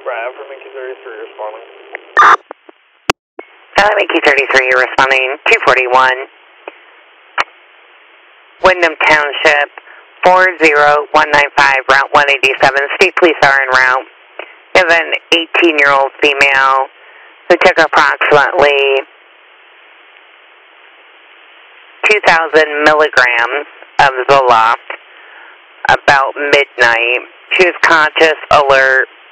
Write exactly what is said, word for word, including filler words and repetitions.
Brad from Mickey thirty-three responding. Uh, Mickey thirty-three, you're responding. two forty-one. Wyndham Township, four zero one nine five, Route one eighty-seven. State police are en route. We have an eighteen-year-old female who took approximately two thousand milligrams of Zoloft about midnight. She was conscious, alert,